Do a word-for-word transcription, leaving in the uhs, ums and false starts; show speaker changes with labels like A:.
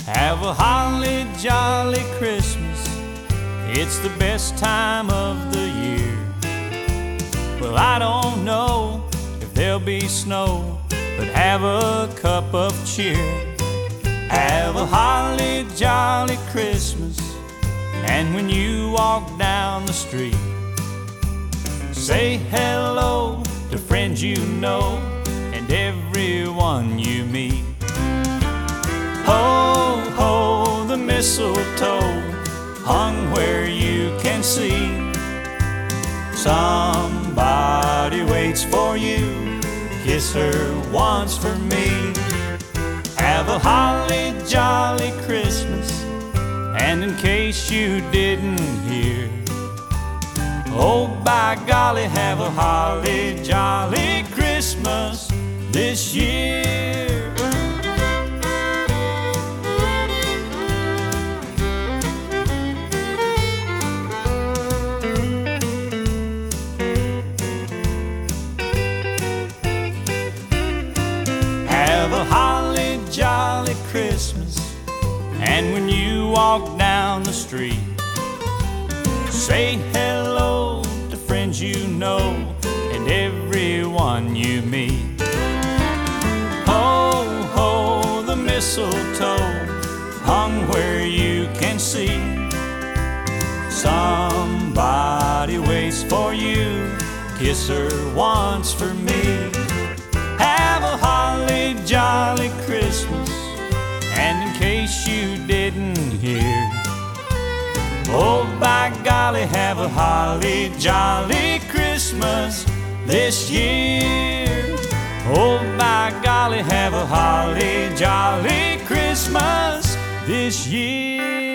A: Have a holly jolly Christmas. It's the best time of the year. Well, I don't know if there'll be snow, but have a cup of cheer. Have a holly jolly Christmas. And when you walk down the street, say hello to friends you know and everyone you meet. Ho, ho, the mistletoe hung where you can see. Somebody waits for you, kiss her once for me. Have a holly jolly Christmas. And in case you didn't hear, oh, by golly, have a holly jolly Christmas this year. Have a holly jolly Christmas. And when you walk down the street, say hello to friends you know and everyone you meet. Ho, ho, the mistletoe hung where you can see. Somebody waits for you, kiss her once for me. Have a holly jolly Christmas. And in case you didn't hear, oh, by golly, have a holly jolly Christmas this year. Oh, by golly, have a holly jolly Christmas this year.